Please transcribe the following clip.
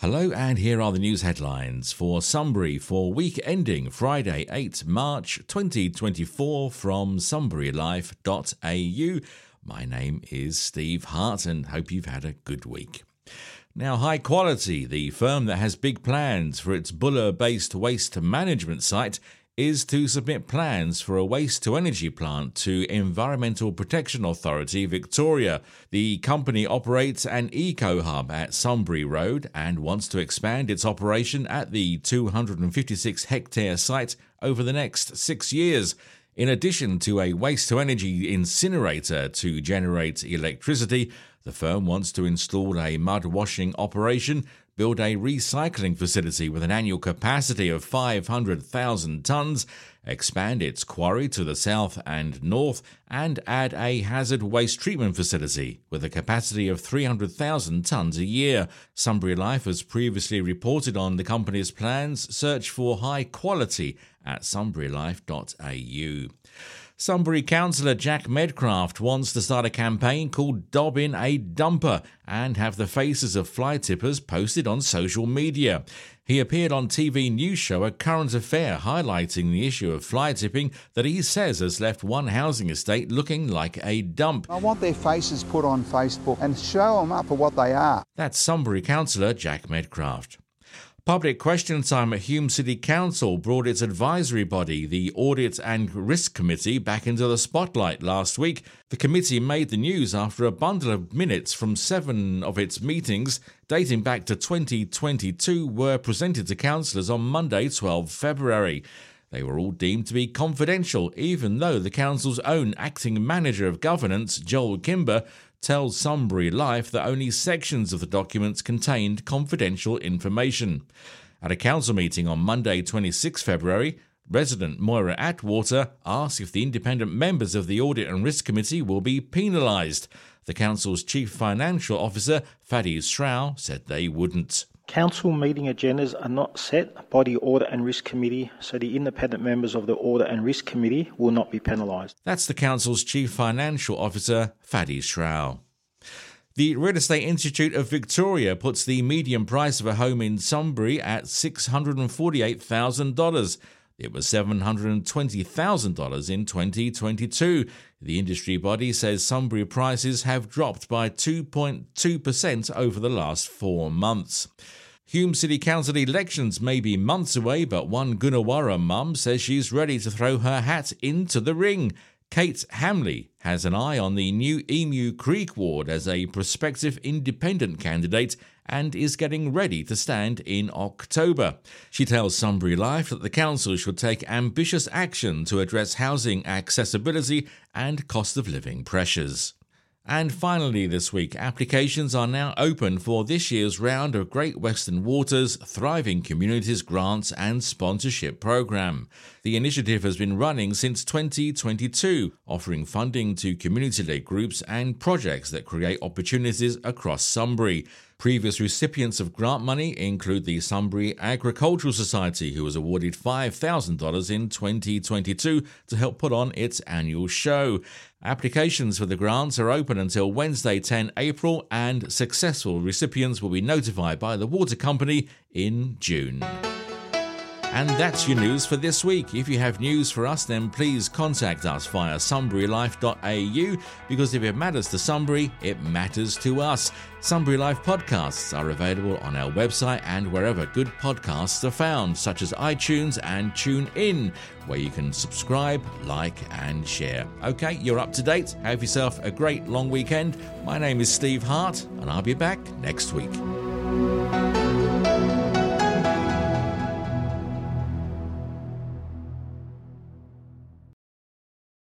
Hello, and here are the news headlines for Sunbury for week ending Friday, 8 March 2024 from sunburylife.au. My name is Steve Hart and hope you've had a good week. Now, High Quality, the firm that has big plans for its Buller-based waste management site, is to submit plans for a waste-to-energy plant to Environmental Protection Authority Victoria. The company operates an eco-hub at Sunbury Road and wants to expand its operation at the 256-hectare site over the next 6 years. In addition to a waste-to-energy incinerator to generate electricity, the firm wants to install a mud washing operation, build a recycling facility with an annual capacity of 500,000 tonnes, expand its quarry to the south and north, and add a hazard waste treatment facility with a capacity of 300,000 tonnes a year. Sunbury Life has previously reported on the company's plans. Search for High Quality at sunburylife.au. Sunbury councillor Jack Medcraft wants to start a campaign called Dob in a Dumper and have the faces of fly tippers posted on social media. He appeared on TV news show A Current Affair highlighting the issue of fly tipping that he says has left one housing estate looking like a dump. I want their faces put on Facebook and show them up for what they are. That's Sunbury councillor Jack Medcraft. Public question time at Hume City Council brought its advisory body, the Audit and Risk Committee, back into the spotlight last week. The committee made the news after a bundle of minutes from 7 of its meetings, dating back to 2022, were presented to councillors on Monday, 12 February. They were all deemed to be confidential, even though the council's own acting manager of governance, Joel Kimber, tells Sunbury Life that only sections of the documents contained confidential information. At a council meeting on Monday, 26 February, resident Moira Atwater asked if the independent members of the Audit and Risk Committee will be penalised. The council's chief financial officer, Fadi Strow, said they wouldn't. Council meeting agendas are not set by the Audit and Risk Committee, so the independent members of the Audit and Risk Committee will not be penalised. That's the Council's Chief Financial Officer, Fadi Strow. The Real Estate Institute of Victoria puts the median price of a home in Sunbury at $648,000. It was $720,000 in 2022. The industry body says Sunbury prices have dropped by 2.2% over the last 4 months. Hume City Council elections may be months away, but one Gunawarra mum says she's ready to throw her hat into the ring. Kate Hamley has an eye on the new Emu Creek ward as a prospective independent candidate and is getting ready to stand in October. She tells Sunbury Life that the council should take ambitious action to address housing accessibility and cost of living pressures. And finally this week, applications are now open for this year's round of Great Western Water's Thriving Communities Grants and Sponsorship Programme. The initiative has been running since 2022, offering funding to community-led groups and projects that create opportunities across Sunbury. Previous recipients of grant money include the Sunbury Agricultural Society, who was awarded $5,000 in 2022 to help put on its annual show. Applications for the grants are open until Wednesday, 10 April, and successful recipients will be notified by the water company in June. And that's your news for this week. If you have news for us, then please contact us via sunburylife.au, because if it matters to Sunbury, it matters to us. Sunbury Life podcasts are available on our website and wherever good podcasts are found, such as iTunes and TuneIn, where you can subscribe, like and share. Okay, you're up to date. Have yourself a great long weekend. My name is Steve Hart, and I'll be back next week.